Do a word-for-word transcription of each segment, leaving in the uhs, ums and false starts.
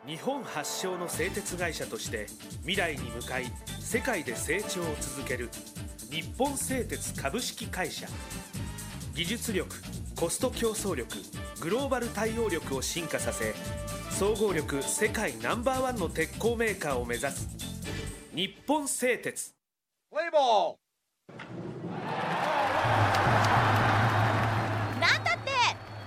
日本発祥の製鉄会社として未来に向かい世界で成長を続ける日本製鉄株式会社。技術力、コスト競争力、グローバル対応力を進化させ、総合力世界ナンバーワンの鉄鋼メーカーを目指す日本製鉄。 プレイボール。 なんだって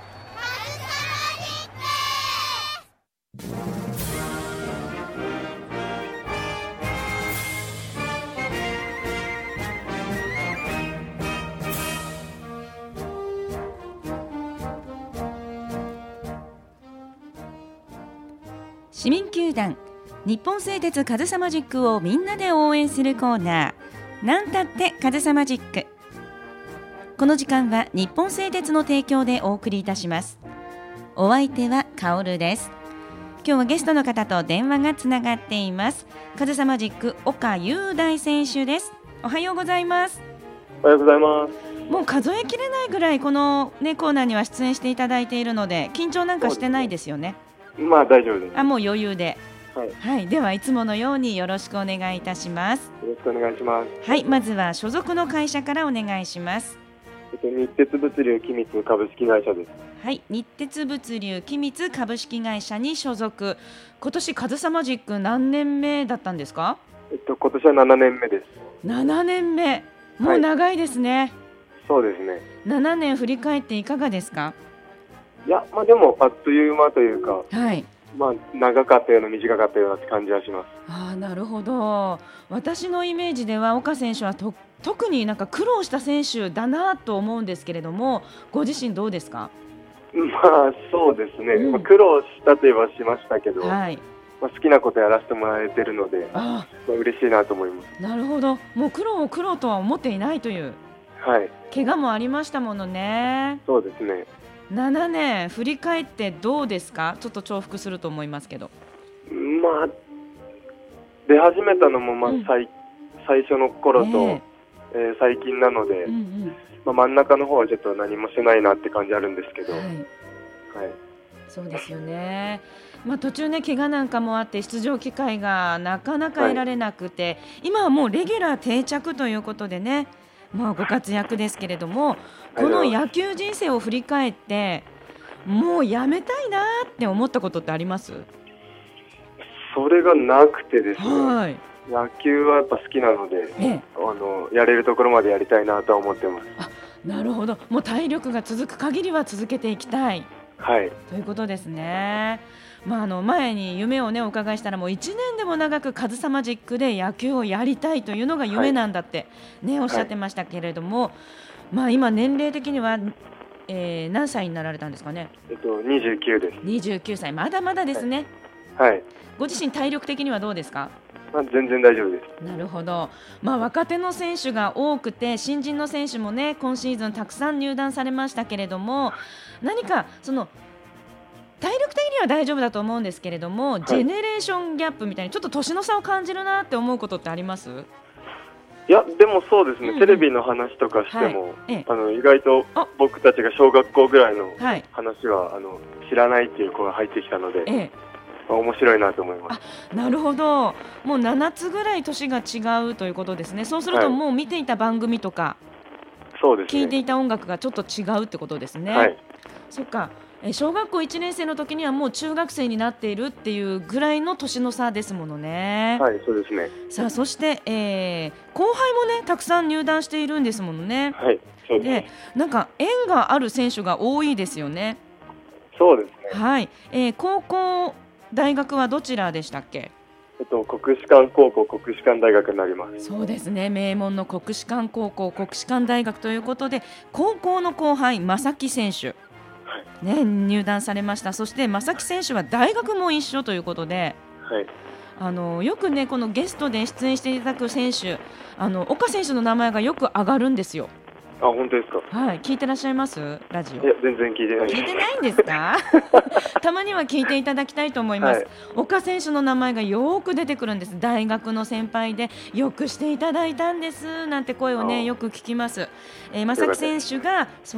市民球団日本製鉄カズサマジックをみんなで応援するコーナー、なんたってカズサマジック。この時間は日本製鉄の提供でお送りいたします。お相手はカオルです。今日はゲストの方と電話がつながっています。カズサマジック岡雄大選手です。おはようございます。 おはようございます。 もう数えきれないぐらいこの、ね、コーナーには出演していただいているので緊張なんかしてないですよね。 まあ大丈夫です。 あ、もう余裕で、 はいはい、ではいつものようによろしくお願いいたします。 よろしくお願いします。 はい、まずは所属の会社からお願いします。 えっと、日鉄物流機密株式会社です。 はい、日鉄物流機密株式会社に所属。今年カズサマジック何年目だったんですか？ えっと、今年はななねんめです。 ななねんめ、もう長いですね、はい、 そうですね。 ななねん振り返っていかがですか？ いや、まあでもあっという間というか、 はい、 まあ長かったような短かったようなって感じはします。 ああ、なるほど。私のイメージでは岡選手はと特になんか苦労した選手だなと思うんですけれども、ご自身どうですか？ まあそうですね、 うんまあ、苦労したといえばしましたけど、 はい、 まあ、好きなことやらせてもらえてるので、 あまあ、嬉しいなと思います。 なるほど。もう苦労を苦労とは思っていないという。 はい、 怪我もありましたものね。 そうですね。 ななねん振り返ってどうですか？ちょっと重複すると思いますけど。 まあ出始めたのもまあ 最,、うん、最初の頃と、えーえー、最近なので、うんうん、まあ、真ん中の方はちょっと何もしてないなって感じあるんですけど、はいはい、 そうですよね。まあ、途中ね怪我なんかもあって出場機会がなかなか得られなくて、はい、今はもうレギュラー定着ということでね、まあ、ご活躍ですけれども、この野球人生を振り返ってもうやめたいなって思ったことってあります？ それがなくてですね、 はい、 野球はやっぱ好きなので、ええ、あのやれるところまでやりたいなとは思ってます。 あ、なるほど。もう体力が続く限りは続けていきたい、 はい、 ということですね。まあ、あの前に夢を、ね、お伺いしたらもういちねんでも長くカズサマジックで野球をやりたいというのが夢なんだって、ね、はい、おっしゃってましたけれども、はい、まあ、今年齢的には、えー、何歳になられたんですかね？ えっと、にじゅうきゅうです。 にじゅうきゅうさい、まだまだですね。 はいはい、 ご自身体力的にはどうですか？ まあ、全然大丈夫です。 なるほど。まあ、若手の選手が多くて新人の選手も、ね、今シーズンたくさん入団されましたけれども、何かその体力的には大丈夫だと思うんですけれども、はい、ジェネレーションギャップみたいにちょっと年の差を感じるなって思うことってあります？ いや、でもそうですね、うんうん、テレビの話とかしても、はい、ええ、あの意外と僕たちが小学校ぐらいの話は、はい、あの知らないっていう子が入ってきたので、ええ、まあ、面白いなと思います。 あ、なるほど。もうななつぐらい年が違うということですね。そうするともう見ていた番組とか、はい、 そうですね、 聞いていた音楽がちょっと違うってことですね。 はい、 そっか。小学校いちねん生の時にはもう中学生になっているっていうぐらいの年の差ですものね。 はい、そうですね。 さあ、そして、えー、後輩もねたくさん入団しているんですものね。 はい、そうです。 で、なんか縁がある選手が多いですよね。 そうですね。 はい、えー、高校大学はどちらでしたっけ？ えっと、国士舘高校国士舘大学になります。 そうですね、名門の国士舘高校国士舘大学ということで、高校の後輩正木選手、ね、入団されました。そして正木選手は大学も一緒ということで、はい、あのよくねこのゲストで出演していただく選手、あの岡選手の名前がよく上がるんですよ。 あ、本当ですか？ はい、聞いてらっしゃいますラジオ？ いや、全然聞いてないです。 聞いてないんですか？たまには聞いていただきたいと思います、はい、岡選手の名前がよく出てくるんです。大学の先輩でよくしていただいたんですなんて声をねよく聞きます。えー、正木選手がそう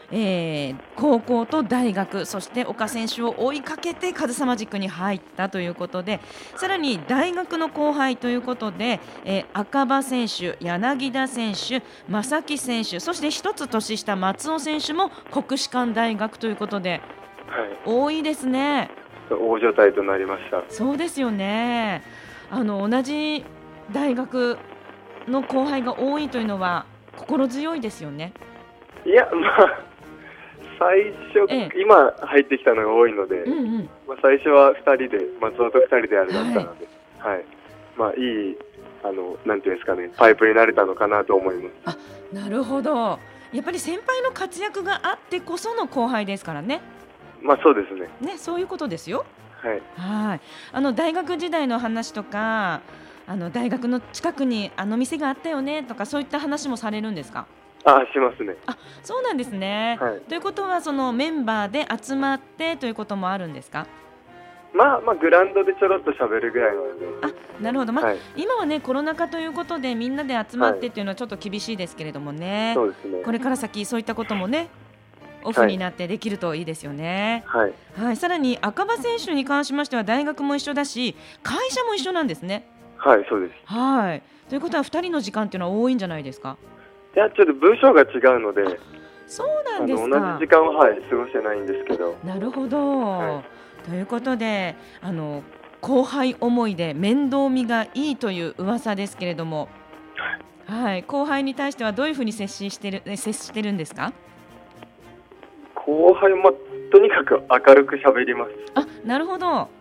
えー、高校と大学、そして岡選手を追いかけてカズサマジックに入ったということで、さらに大学の後輩ということで、えー、赤羽選手、柳田選手、正木選手、そして一つ年下松尾選手も国士舘大学ということで、はい、多いですね。 大所帯となりました。 そうですよね。あの同じ大学の後輩が多いというのは心強いですよね。 いや、まあ最初、ええ、今入ってきたのが多いので、うんうん、まあ、最初はふたりで松尾とふたりでやるだったので、はい、はい、まあ、いいあのなんていうんですかね、パイプになれたのかなと思います。 あ、なるほど。やっぱり先輩の活躍があってこその後輩ですからね。 まあそうですね。 ね、そういうことですよ。 はい。 はい。あの大学時代の話とか、あの大学の近くにあの店があったよねとか、そういった話もされるんですか？ あ、しますね。 あ、そうなんですね。はい、ということはそのメンバーで集まってということもあるんですか？ まあまあグラウンドでちょろっと喋るぐらいなので。 あ、なるほど。まあ、はい、今はねコロナ禍ということでみんなで集まってというのはちょっと厳しいですけれどもね。 はい、そうですね。 これから先そういったこともねオフになってできるといいですよね。 はい。 はい。さらに赤羽選手に関しましては大学も一緒だし会社も一緒なんですね。 はい、そうです。 はい。ということはふたりの時間っていうのは多いんじゃないですか？ いや、ちょっと部署が違うので。 そうなんですか。 同じ時間は、はい、過ごしてないんですけど。 なるほど。はい、ということで、あの後輩思いで面倒見がいいという噂ですけれども、はい、はい、後輩に対してはどういうふうに接してる接してるんですか？ 後輩もとにかく明るく喋ります。 あ、なるほど。 はい、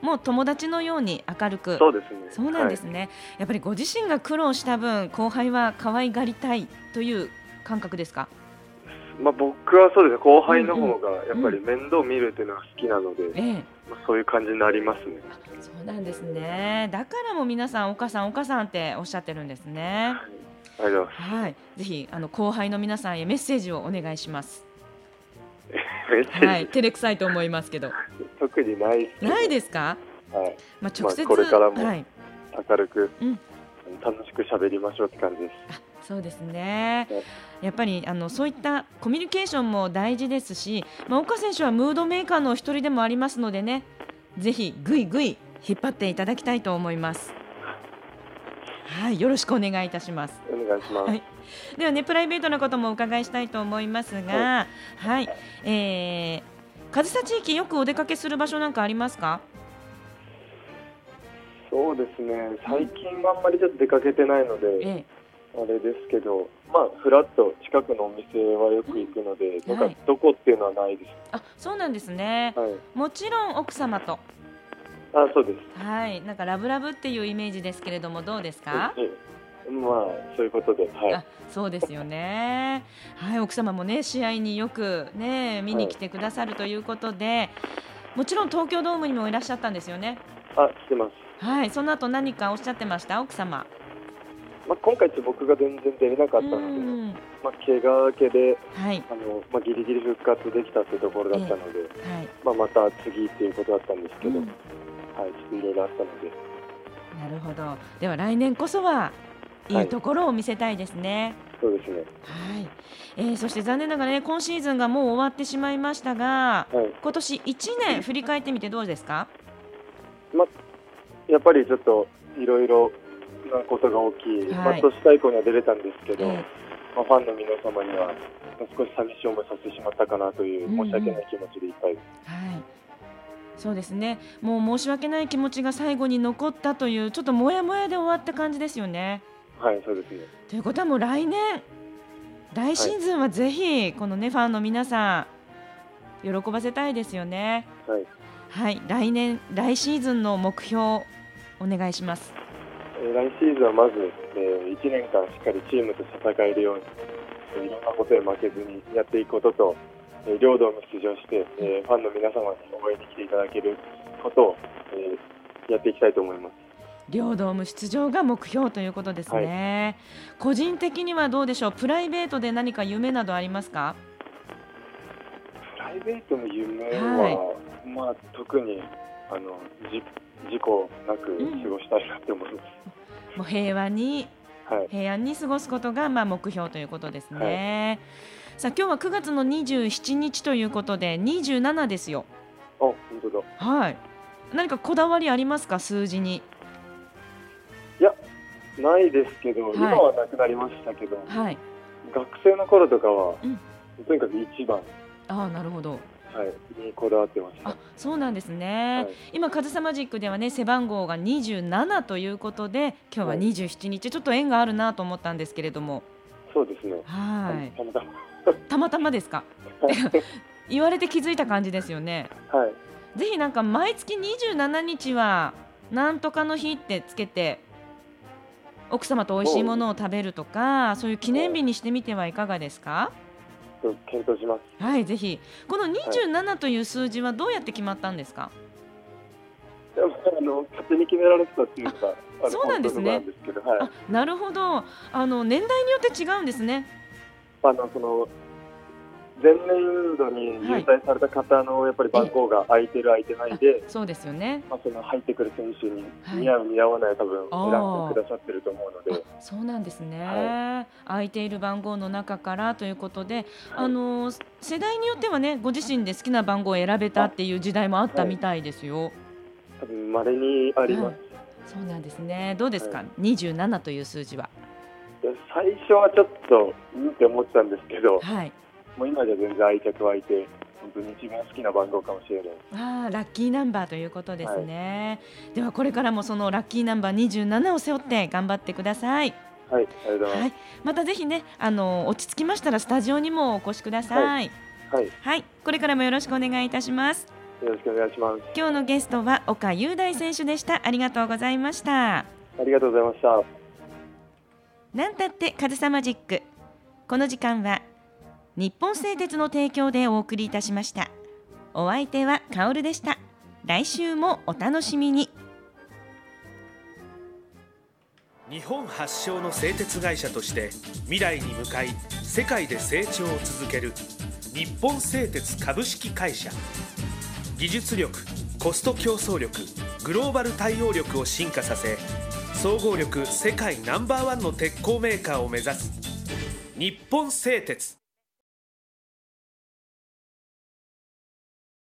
もう友達のように明るく。 そうですね。 そうなんですね。はい、やっぱりご自身が苦労した分後輩は可愛がりたいという感覚ですか？ まあ、僕はそうですね、後輩の方がやっぱり面倒を見るというのが好きなので、うんうん、まあ、そういう感じになりますね。 そうなんですね。だからも皆さんお母さんお母さんっておっしゃってるんですね。 はい、ありがとうございます。 はい、ぜひあの後輩の皆さんへメッセージをお願いします。はい、照れくさいと思いますけど。 特にないです。 ないですか？ はい。 まあ、直接、 まあ、これからもはい、 明るく、 うん、 楽しく喋りましょうって感じです。 あ、そうですね。やっぱりあのそういったコミュニケーションも大事ですし、まあ、岡選手はムードメーカーの一人でもありますのでね、ぜひぐいぐい引っ張っていただきたいと思います。はい、よろしくお願いいたします。 お願いします。はい、 ではね、プライベートなこともお伺いしたいと思いますが、はい、はい、えー、上総地域よくお出かけする場所なんかありますか？ そうですね、最近はあんまりちょっと出かけてないので、ええ、あれですけど、まあふらっと近くのお店はよく行くので、うん、なんかどこっていうのはないです。 あ、そうなんですね。はい、もちろん奥様と。 あ、そうです。 はい、なんかラブラブっていうイメージですけれどもどうですか？ ええ、まあそういうことで、はい、 あ、そうですよね。はい、奥様もね試合によくね見に来てくださるということで、はい、もちろん東京ドームにもいらっしゃったんですよね。 あ、来てます。 はい、その後何かおっしゃってました奥様？ まあ、今回僕が全然出れなかったので、まあ、怪我明けで、はい、あのまあ、ギリギリ復活できたというところだったので、えーはい、まあ、また次ということだったんですけど、うん、はい、ちょっといろいろあったので。 なるほど。では来年こそはいいところを見せたいですね。 はい、そうですね。 はい、えー、そして残念ながらね今シーズンがもう終わってしまいましたが、はい、今年いちねん振り返ってみてどうですか？ まあ、やっぱりちょっといろいろなことが大きい、はい、まあ、都市対抗には出れたんですけど、えーまあ、ファンの皆様には少し寂しい思いさせてしまったかなという申し訳ない気持ちでいっぱいです。 うんうん、はい、そうですね。もう申し訳ない気持ちが最後に残ったというちょっともやもやで終わった感じですよね。 はい、そうですね。 ということはもう来年来シーズンはぜひこのねファンの皆さん喜ばせたいですよね。 はい、 はい、来年来シーズンの目標お願いします。 えー、来シーズンはまず、えー、いちねんかんしっかりチームと戦えるように、えー、いろんなことへ負けずにやっていくことと、えー、両ドーム出場して、えー、ファンの皆様に応援に来ていただけることを、えー、やっていきたいと思います。 両ドーム出場が目標ということですね。はい、個人的にはどうでしょう。プライベートで何か夢などありますか？ プライベートの夢は、はい、まあ、特にあのじ事故なく過ごしたいなって思います。うん、 もう平和に、はい、平安に過ごすことがまあ目標ということですね。はい、 さあ今日はくがつのにじゅうしちにちということでにじゅうななですよ。 あ、本当だ。 はい。何かこだわりありますか、数字に。 いや、ないですけど、はい、今はなくなりましたけど、はい、学生の頃とかは、うん、とにかくいちばん。 ああ、なるほど。 はい、にこだわってました。 あ、そうなんですね。はい、今カズサマジックではね、背番号がにじゅうななということで、今日はにじゅうしちにち、はい、ちょっと縁があるなと思ったんですけれども。 そうですね。 はい。 たまたま。 たまたまですか。言われて気づいた感じですよね。 はい。 ぜひなんか毎月にじゅうしちにちはなんとかの日ってつけて、奥様と美味しいものを食べるとか、そういう記念日にしてみてはいかがですか。 検討します。 はい、ぜひ。このにじゅうななという数字はどうやって決まったんですか。 はい、あの勝手に決められてたっていうか、 あ、そうなんですね。 なんですけど、はい、 あ、なるほど。あの年代によって違うんですね。 あのその前年度に入隊された方のやっぱり番号が空いてる空いてないで、 そうですよね。 まあ、その入ってくる選手に似合う似合わない多分選んでくださってると思うので。 そうなんですね。はい、空いている番号の中からということで、はい、あの世代によってはね、ご自身で好きな番号を選べたっていう時代もあったみたいですよ。はい、 多分稀にあります。はい、 そうなんですね。どうですか、はい、にじゅうななという数字は。 最初はちょっとうんって思ってたんですけど、 はい、 もう今じゃ全然愛着湧いて、本当に一番好きな番号かもしれない。 ああ、ラッキーナンバーということですね。はい、ではこれからもそのラッキーナンバーにじゅうななを背負って頑張ってください。 はい、ありがとうございます。はい、 またぜひね、あの落ち着きましたらスタジオにもお越しください。はい、 はいはい、これからもよろしくお願いいたします。 よろしくお願いします。 今日のゲストは岡雄大選手でした。ありがとうございました。 ありがとうございました。 なんたってカズサマジック。この時間は日本製鉄の提供でお送りいたしました。お相手はカオルでした。来週もお楽しみに。 日本発祥の製鉄会社として未来に向かい世界で成長を続ける日本製鉄株式会社。技術力、コスト競争力、グローバル対応力を進化させ、総合力世界ナンバーワンの鉄鋼メーカーを目指す日本製鉄。